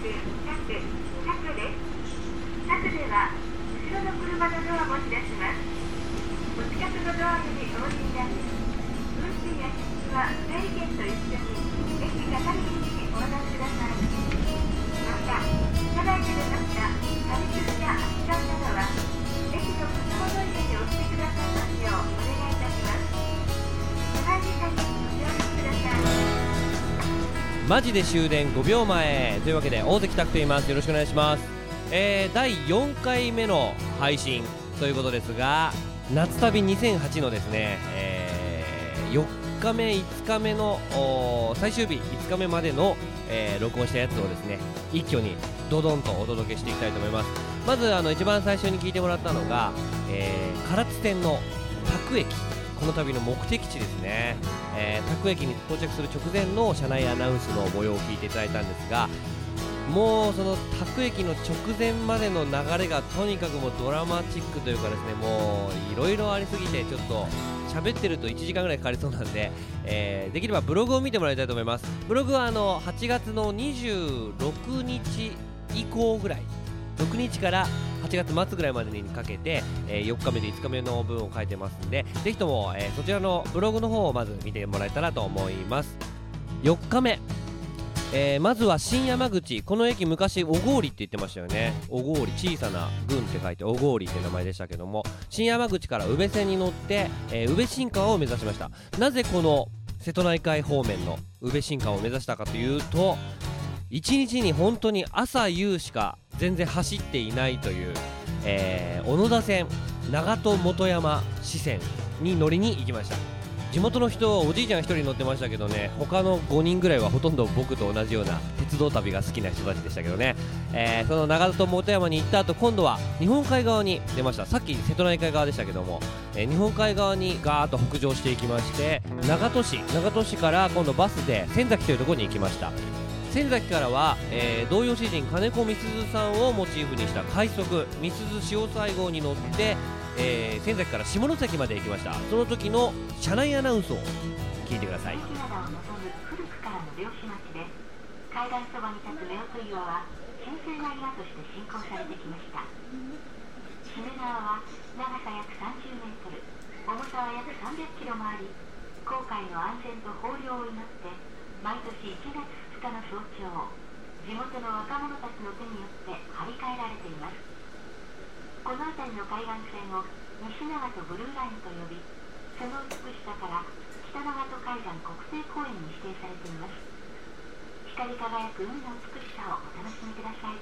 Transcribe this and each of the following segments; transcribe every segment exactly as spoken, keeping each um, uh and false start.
柵では後ろの車のドアも開きます。お近くのドアよりお降りになり、運賃や切符は整理券と一緒に駅係員にお渡しください。また、車内で出ました紙くずや空き缶などは駅の子供トイレに押してくださいますようお願いいたします。車内時間にご協力ください。 マジで終電ごびょうまえというわけで、大関拓と言います。よろしくお願いします。えー、だいよんかいめの配信ということですが、夏旅にせんはちのですね、えー、よっかめいつかめの最終日いつかめまでの、えー、録音したやつをですね、一挙にドドンとお届けしていきたいと思います。まずあの一番最初に聞いてもらったのが、えー、唐津線の田久駅、この旅の目的地ですね。えー、田久駅に到着する直前の車内アナウンスの模様を聞いていただいたんですが、もうその田久駅の直前までの流れがとにかくもうドラマチックというかですね、もういろいろありすぎてちょっと喋ってるといちじかんぐらいかかりそうなんで、えー、できればブログを見てもらいたいと思います。ブログはあのはちがつのにじゅうろくにち以降ぐらい、ろくにちからはちがつまつぐらいまでにかけて、えー、よっかめでいつかめの分を書いてますんで、ぜひとも、えー、そちらのブログの方をまず見てもらえたらと思います。よっかめ、えー、まずは新山口。この駅昔小郡って言ってましたよね。小郡、小さな郡って書いて小郡って名前でしたけども、新山口から宇部線に乗って、えー、宇部新川を目指しました。なぜこの瀬戸内海方面の宇部新川を目指したかというと、いちにちに本当に朝夕しか全然走っていないという、えー、小野田線長門本山支線に乗りに行きました。地元の人、おじいちゃんひとり乗ってましたけどね、他のごにんぐらいはほとんど僕と同じような鉄道旅が好きな人たちでしたけどね、えー、その長門本山に行った後、今度は日本海側に出ました。さっき瀬戸内海側でしたけども、えー、日本海側にガーッと北上していきまして、長門市長門市から今度バスで仙崎というところに行きました。仙崎からは、えー、童謡詩人金子みすずさんをモチーフにした快速みすず潮西号に乗って、えー、仙崎から下関まで行きました。その時の車内アナウンスを聞いてください。 駅灘を望む古くからの漁師町で、海岸そばに立つ夫婦岩は神聖な岩として信仰されてきました。しめ縄は長さ約さんじゅうメートル、重さは約さんびゃくキロもあり、航海の安全と豊漁を祈って毎年いちがつふつかの早朝、地元の若者たちの手によって張り替えられています。この辺りの海岸線を西長門ブルーラインと呼び、その美しさから北長門海岸国定公園に指定されています。光り輝く海の美しさをお楽しみください。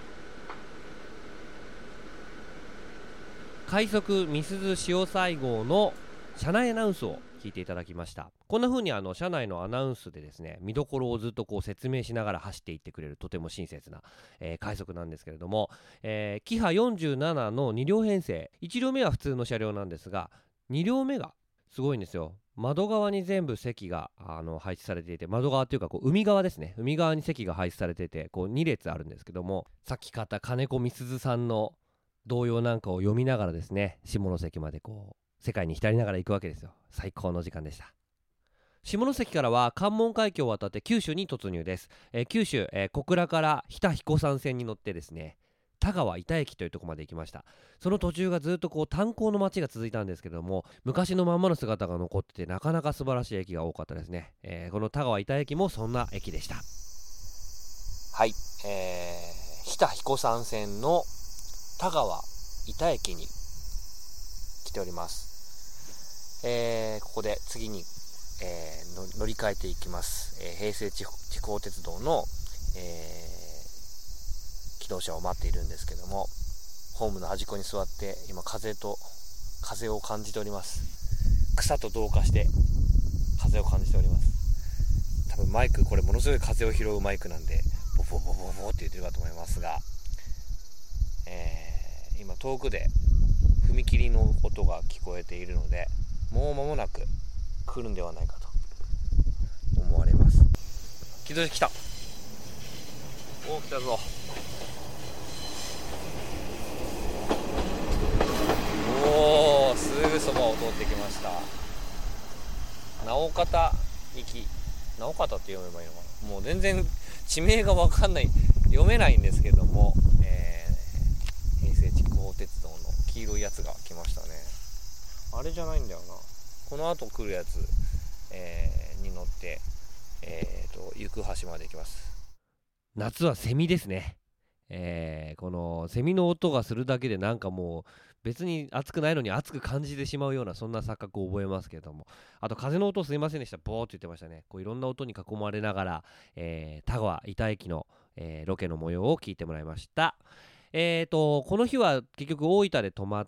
快速みすず潮西号の車内アナウンスを聞いていただきました。こんな風にあの車内のアナウンスでですね、見どころをずっとこう説明しながら走っていってくれる、とても親切な、えー、快速なんですけれども、えー、キハよんじゅうななのにりょう編成、いち両目は普通の車両なんですが、に両目がすごいんですよ。窓側に全部席があの配置されていて、窓側っていうかこう海側ですね、海側に席が配置されていて、こうに列あるんですけども、さっき買った金子みすずさんの童謡なんかを読みながらですね、下関までこう世界に浸りながら行くわけですよ。最高の時間でした。下関からは関門海峡を渡って九州に突入です。えー、九州、えー、小倉から日田彦山線に乗ってですね、田川板駅というところまで行きました。その途中がずっとこう炭鉱の街が続いたんですけども、昔のまんまの姿が残ってて、なかなか素晴らしい駅が多かったですね。えー、この田川板駅もそんな駅でした。はい、えー、日田彦山線の田川板駅に来ております。えー、ここで次に、えー、乗り換えていきます。えー、平成地方、地方鉄道の、えー、機動車を待っているんですけども、ホームの端っこに座って今風と風を感じております。草と同化して風を感じております。多分マイク、これものすごい風を拾うマイクなんでボボボボボって言ってるかと思いますが、えー、今遠くで踏切の音が聞こえているので、もう間もなく来るんではないかと思われます。気づいてきた。おー、来たぞ。おー、すぐそばを通ってきました。直方行き、直方って読めばいいのかな、もう全然地名が分かんない。 読めないんですけども、えー、平成筑豊鉄道の黄色いやつが来ましたね。あれじゃないんだよな、この後来るやつ、えー、に乗って、えーと行橋まで行きます。夏はセミですね。えーこのセミの音がするだけでなんかもう別に暑くないのに暑く感じてしまうようなそんな錯覚を覚えますけども、あと風の音すいませんでした。ボーっと言ってましたね。こういろんな音に囲まれながら、えー田川板駅の、えーロケの模様を聞いてもらいました。えーとこの日は結局大分で泊まって、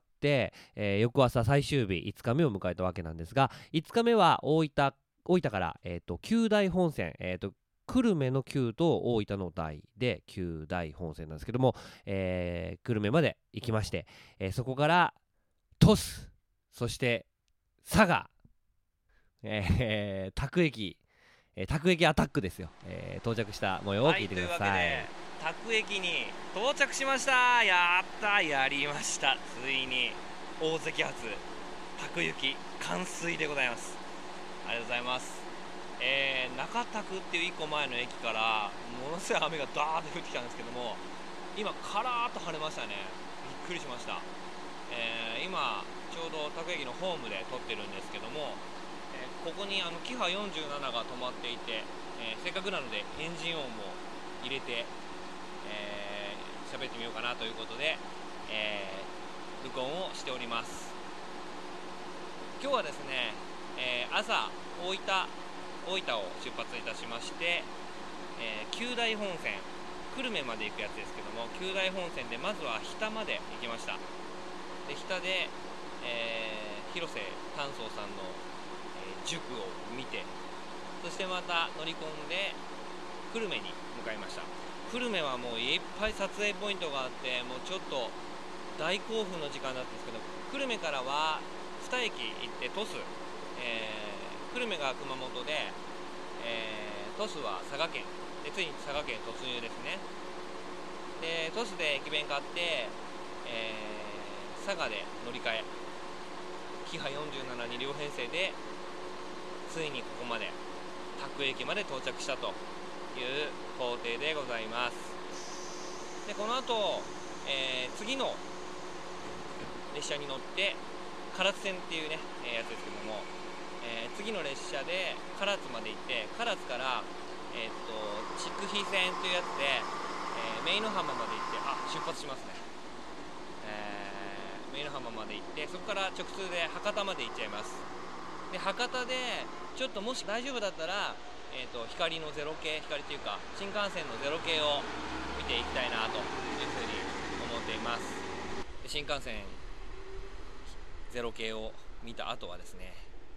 えー翌朝最終日いつかめを迎えたわけなんですが、いつかめは大分大分から、えーと九大本線、えーと久留米の九と大分の大で九大本線なんですけども、えー久留米まで行きまして、えーそこから鳥栖、そして佐賀、えー、田久駅、えー、田久駅アタックですよ、えー到着した模様を聞いてください。はい、というわけで田久駅に到着しました。やったやりました。ついに大関発田久行き完遂でございます。ありがとうございます。えー、中田区っていういっこまえの駅からものすごい雨がダーッと降ってきたんですけども、今カラーッと晴れましたね。びっくりしました。えー、今ちょうど田久駅のホームで撮ってるんですけども、えーここにあのキハよんじゅうななが止まっていて、えーせっかくなのでエンジン音も入れてえー喋ってみようかなということで、えー録音をしております。今日はですね、えー朝大分大分を出発いたしまして、えー九大本線久留米まで行くやつですけども、九大本線でまずは日田まで行きました。で日田で、えー広瀬丹宗さんの、えー塾を見て、そしてまた乗り込んで久留米に向かいました。久留米はもういっぱい撮影ポイントがあって、もうちょっと大興奮の時間だったんですけど、久留米からはに駅行って鳥栖、えー久留米が熊本で、えー、鳥栖は佐賀県で、ついに佐賀県突入ですね。で鳥栖で駅弁買って、えー佐賀で乗り換えキハよんじゅうななに両編成でついにここまで田久駅まで到着したという工程でございます。でこの後、えー次の列車に乗って唐津線っていうね、えーやつですけども、えー次の列車で唐津まで行って、唐津から、えー、と筑肥線というやつで、えー、姪の浜まで行って、あ出発しますね、えー、姪の浜まで行って、そこから直通で博多まで行っちゃいます。で博多でちょっともし大丈夫だったら、えー、と光のゼロ系光っていうか新幹線のゼロ系を見ていきたいなというふうに思っています。で新幹線ゼロ系を見た後はですね、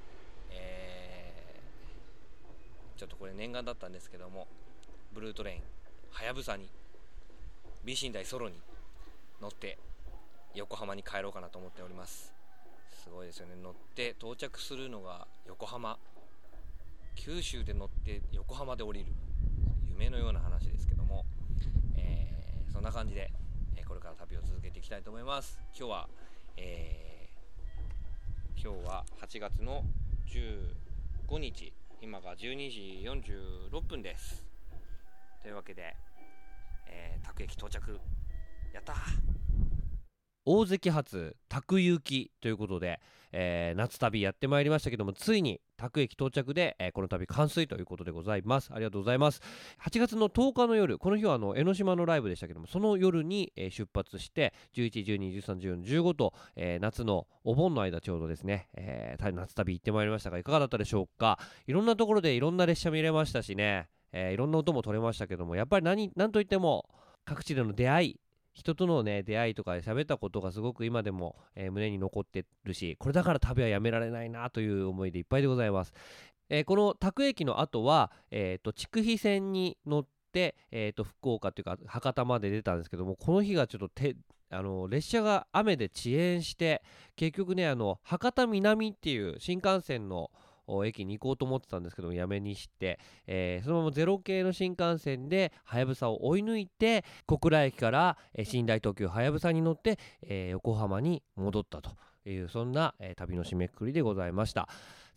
えー、ちょっとこれ念願だったんですけども、ブルートレインはやぶさに B 寝台ソロに乗って横浜に帰ろうかなと思っております。すごいですよね。乗って到着するのが横浜、九州で乗って横浜で降りる、夢のような話ですけども、えー、そんな感じでこれから旅を続けていきたいと思います。今日は、えー今日ははちがつのじゅうごにち、今がじゅうにじよんじゅうろっぷんです。というわけで、えー、田久駅到着、やったー。大関発田久行きということで、えー、夏旅やってまいりましたけども、ついに田久駅到着で、えー、この旅完遂ということでございます。ありがとうございます。はちがつのとおかの夜、この日はあの江ノ島のライブでしたけども、その夜に、えー、出発してじゅういち、じゅうに、じゅうさん、じゅうよん、じゅうごと、えー、夏のお盆の間ちょうどですね、えー、夏旅行ってまいりましたが、いかがだったでしょうか。いろんなところでいろんな列車見れましたしね、えー、いろんな音も取れましたけども、やっぱり何何といっても各地での出会い、人とのね出会いとかで喋ったことがすごく今でも、えー胸に残ってるし、これだから旅はやめられないなという思いでいっぱいでございます。えーこの田久駅の後は、えーと筑肥線に乗って、えーと福岡というか博多まで出たんですけども、この日がちょっとてあの列車が雨で遅延して、結局ねあの博多南っていう新幹線のお駅に行こうと思ってたんですけども、やめにして、えーそのままゼロ系の新幹線ではやぶさを追い抜いて、小倉駅から、えー寝台特急はやぶさに乗って、えー横浜に戻ったという、そんな、えー旅の締めくくりでございました。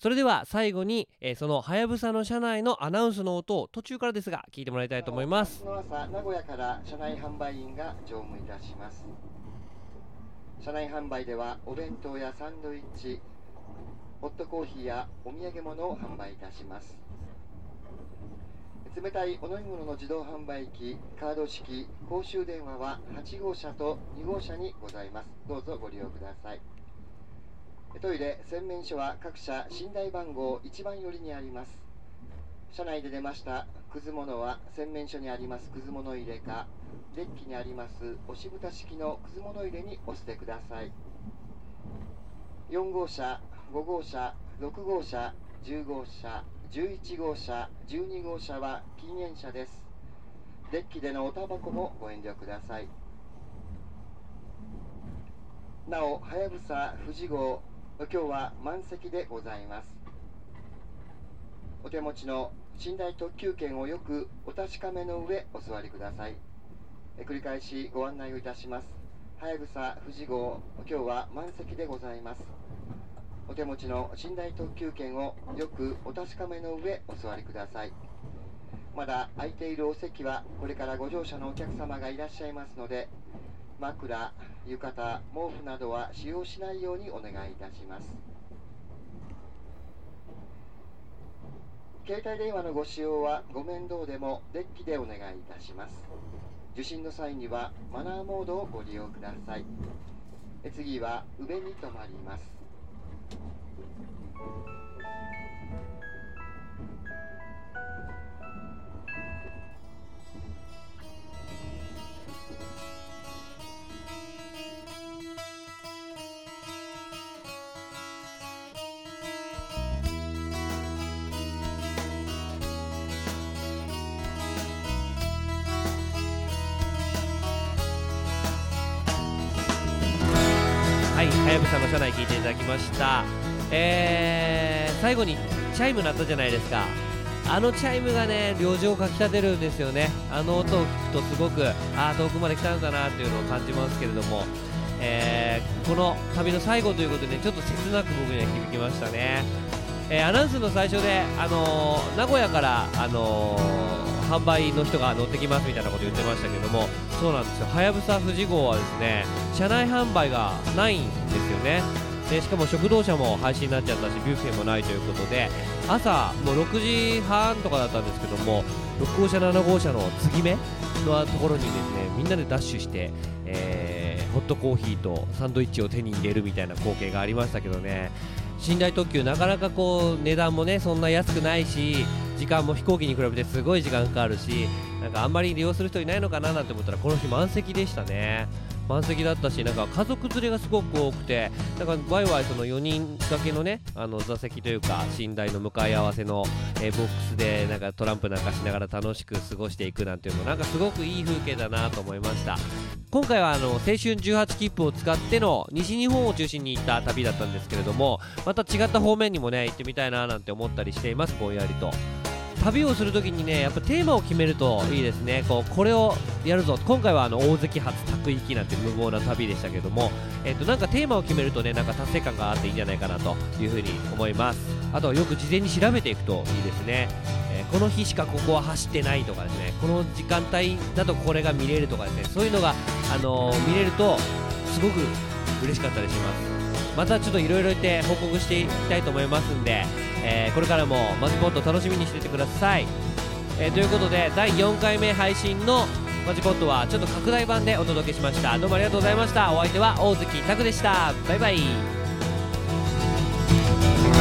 それでは最後に、えー、そのはやぶさの車内のアナウンスの音を途中からですが聞いてもらいたいと思います。 明日の朝、名古屋から車内販売員が乗務いたします。車内販売ではお弁当やサンドイッチ、ホットコーヒーやお土産物を販売いたします。冷たいお飲み物の自動販売機、カード式公衆電話ははち号車とに号車にございます。どうぞご利用ください。トイレ、洗面所は各社寝台番号いちばん寄りにあります。車内で出ましたくず物は洗面所にありますくず物入れか、デッキにあります押し蓋式のくず物入れにお捨てください。よん号車、ご号車、ろく号車、じゅう号車、じゅういち号車、じゅうに号車は禁煙車です。デッキでのおタバコもご遠慮ください。なお、はやぶさ富士号、今日は満席でございます。お手持ちの寝台特急券をよくお確かめの上お座りください。繰り返しご案内をいたします。はやぶさ富士号、今日は満席でございます。お手持ちの寝台特急券をよくお確かめの上お座りください。まだ空いているお席はこれからご乗車のお客様がいらっしゃいますので、枕、浴衣、毛布などは使用しないようにお願いいたします。携帯電話のご使用はご面倒でもデッキでお願いいたします。受信の際にはマナーモードをご利用ください。次は上に止まります。 はい、はやぶさの車内聞いていただきました。えー、最後にチャイム鳴ったじゃないですか。あのチャイムがね、旅情をかきたてるんですよね。あの音を聞くとすごく、ああ遠くまで来たんだなっていうのを感じますけれども、えー、この旅の最後ということで、ね、ちょっと切なく僕には響きましたね。えー、アナウンスの最初で、あのー、名古屋から、あのー、販売の人が乗ってきますみたいなこと言ってましたけども、そうなんですよ。はやぶさ富士号はですね、車内販売がないんですよね。でしかも食堂車も廃止になっちゃったし、ビュッフェもないということで、朝もうろくじはんとかだったんですけども、ろく号車なな号車の継ぎ目のところにですね、みんなでダッシュして、えー、ホットコーヒーとサンドイッチを手に入れるみたいな光景がありましたけどね。寝台特急なかなかこう値段もねそんな安くないし、時間も飛行機に比べてすごい時間かかるし、なんかあんまり利用する人いないのかななんて思ったら、この日満席でしたね。満席だったし、なんか家族連れがすごく多くて、なんかワイワイそのよにん掛けのね、あの座席というか寝台の向かい合わせの、えー、ボックスでなんかトランプなんかしながら楽しく過ごしていくなんていうのもなんかすごくいい風景だなと思いました。今回はあの青春じゅうはち切符を使っての西日本を中心に行った旅だったんですけれども、また違った方面にもね行ってみたいななんて思ったりしています。ぼんやりと旅をするときにね、やっぱテーマを決めるといいですね。こうこれをやるぞ。今回はあの大関発宅行きなんて無謀な旅でしたけども、えっとなんかテーマを決めるとね、なんか達成感があっていいんじゃないかなというふうに思います。あとはよく事前に調べていくといいですね。えー、この日しかここは走ってないとかですね、この時間帯だとこれが見れるとかですね、そういうのが、あのー、見れるとすごく嬉しかったりします。またちょっといろいろ言って報告していきたいと思いますんで、えー、これからもマジポット楽しみにしていてください。えー、ということでだいよんかいめ配信のマジポットはちょっと拡大版でお届けしました。どうもありがとうございました。お相手は大関拓でした。バイバイ。